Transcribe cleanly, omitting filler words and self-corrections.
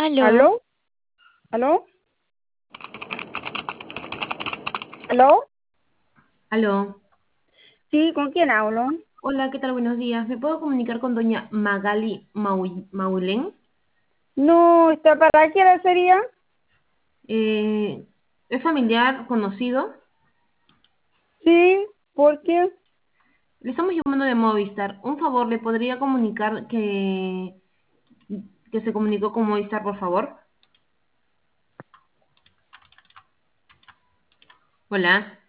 ¿Aló? ¿Aló? ¿Aló? ¿Aló? Aló. Sí, ¿con quién hablo? Hola, ¿qué tal? Buenos días. ¿Me puedo comunicar con doña Magali Maulén? No, ¿está para qué hora sería? Eh, ¿Es familiar, conocido? Sí, ¿por qué? Le estamos llamando de Movistar. Un favor, ¿le podría comunicar que se comunicó con Movistar, por favor? Hola.